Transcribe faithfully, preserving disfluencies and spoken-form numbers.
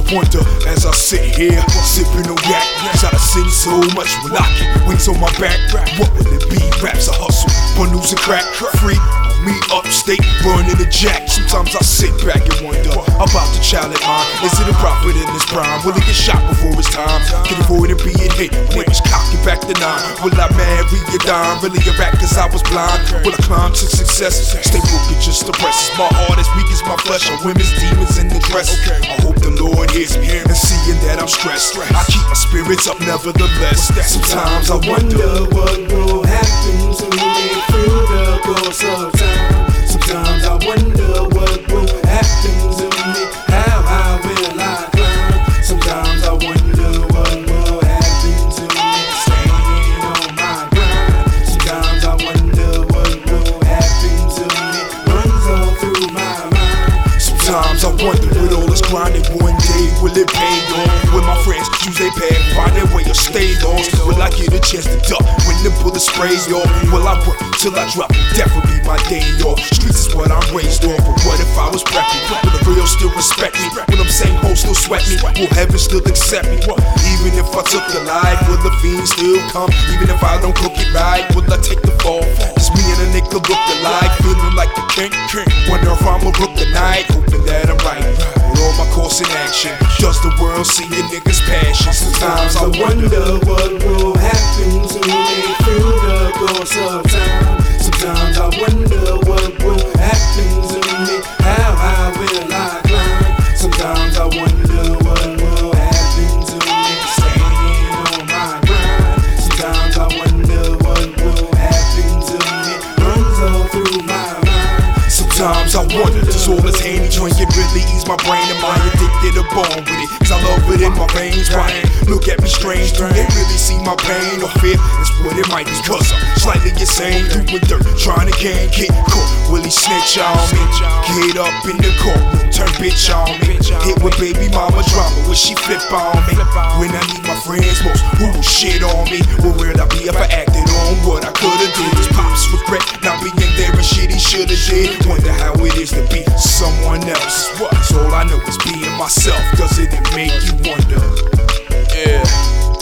wonder as I sit here, sipping on yak. Cause I done seen so much, will I get wings on my back? What will it be? Raps a hustle, bundles and crack, free on me upstate, burning the jack. Sometimes I sit back and wonder about the child at mine. Is it a prophet in his prime? Will he get shot before his time? Can avoid it being hit when it was cocking back the nine? Will I marry a dime? Really a rat cause I was blind? Will I climb to success? Stay broken just to press. My heart as weak as my flesh. Are women's demons in the dress? I hope the Lord hears me and seeing that I'm stressed, I keep my spirits up nevertheless. Sometimes I wonder what will happen to me through the course of time. Sometimes I wonder what will happen to me, how high will I climb? Sometimes I wonder what will happen to me, staying on my grind. Sometimes I wonder what will happen to me, runs all through my mind. Sometimes I wonder with all this grinding, one day will it pay off? Will my friends choose their path, find their way or stay lost? Will I get a chance to duck when the bullet sprays off? Will I work till I drop? Death will be my day off. Streets is what I'm raised on, but what if I was prepping? Will the real still respect me? Will them same hoes still sweat me? Will heaven still accept me? Even if I took the life, will the fiend still come? Even if I don't cook it right, will I take the fall? It's me and a nigga look alike, feeling like the king. Wonder if I'ma rook the night, hoping that I'm right. With all my course in action, does the world see a nigga's passion? Sometimes I wonder what will happen to me through the course of time. Sometimes I wonder what will happen to me, how high will I climb? Sometimes I wonder what will happen to me, staying on my grind. Sometimes I wonder what will happen to me, runs all through my mind. Sometimes I wonder, does all this handy drinking really ease my brain? Am I addicted or born with it? Cause I love it in my veins. Why look at me strange? Do they really see my pain or fear? That's what it might be, cause I'm slightly insane. Doing dirt, trying to can't get caught. Will he snitch on me? Get up in the courtroom, turn bitch on me. Hit with baby mama drama, will she flip on me? When I need my friends most, who will shit on me? Where would I be if I acted on what I could've did? His pops regret not being there and shit he should've did. Wonder how it is to be someone else. Cause all I know is being myself. Doesn't it make you wonder? Yeah.